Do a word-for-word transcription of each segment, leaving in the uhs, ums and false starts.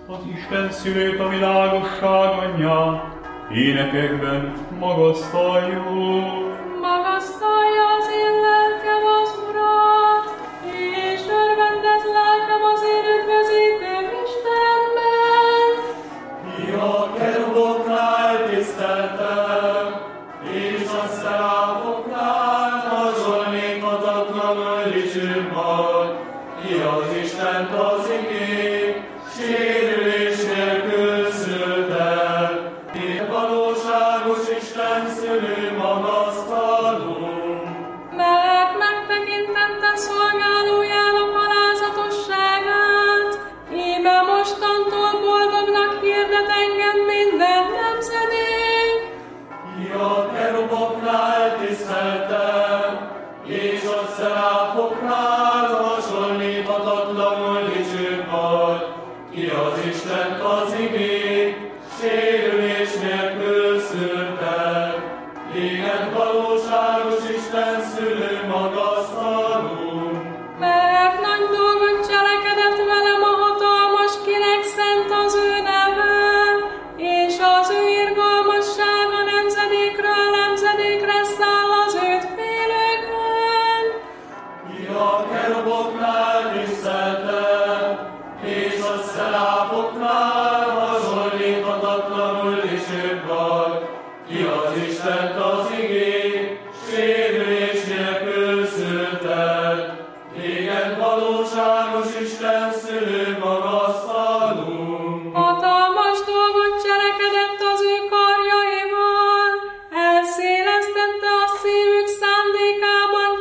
az Isten szülőt, a világosság anyját, énekekben magasztaljuk. Magasztalja az én lelkem az Urat, és örvendez lelkem az én üdvözítőm Istenben. A keruboknál tiszteltem, és a szeráfoknál hasonlíthatatlanul dicsőbb vagy. Ki az Istent az igény, sérülés nélkül szülted. Én valóságos Isten szülő magasztalunk. Mert megtekintette szolgálójának alázatosságát, íme mostantól boldognak hirdet engem minden nemzedék. A keruboknál tiszteltem, és a szeráfoknál hasonlíthatatlanul dicsőbb vagy. Ki az Istent az igény, sérülés nélkül szülted. Téged valóságos Isten szülő magasztalunk. Mert nagy dolgot cselekedett velem a hatalmas, kinek szent az ő neve, és az ő irgalmassága nemzedékről nemzedékre száll az őt félőkön. A keruboknál tiszteltem, és a szeráfoknál hasonlíthatatlanul dicsőbb vagy. Ki az Istent az igény, sérülés nélkül szülted. Téged valóságos Isten szülő magasztalunk. Hatalmas dolgot cselekedett az ő karjaival, elszélesztette a szívük szándékában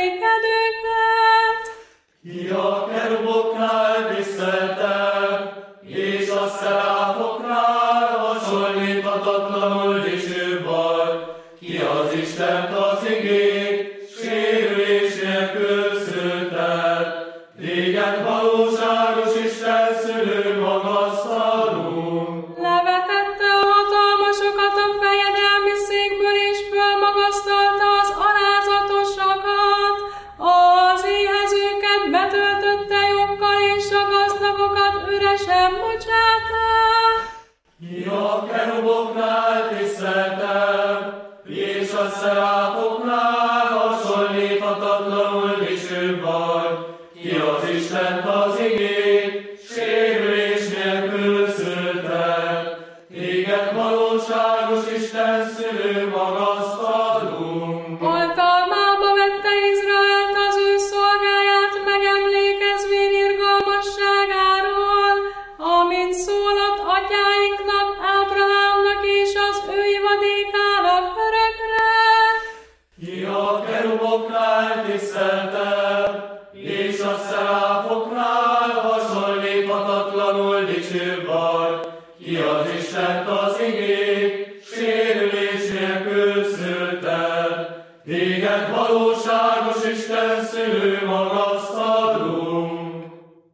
keménykedőket. A keruboknál tiszteltem, és a szeráfoknál hasonlíthatatlanul dicsőbb vagy. Ki az Istent az igény, sérülés nélkül szülted. Téged valóságos Isten szülő magasztalunk. Levetette a hatalmasokat a fejedelmi székből, és fölmagasztalta az alázatosakat. Az éhezőket betöltötte joggal, és a gazdagokat üresen bocsátta. A keruboknál tiszteltem, és a szeráfoknál hasonlíthatatlanul dicsőbb vagy. Ki az Istent az igény, sérülés nélkül szülted. Téged valóságos Isten szülő magasztalunk. Oltalmába vette Izraelt az ő szolgáját, megemlékezvén irgalmasságáról, amit szólott atyáinknak, Ábrahámnak és az ő ivadékának örökre. A keruboknál tiszteltem, és a szeráfoknál hasonlíthatatlanul dicsőbb vagy. Ki az Istent az igény, sérülés nélkül szülted. Téged valóságos Isten szülő maga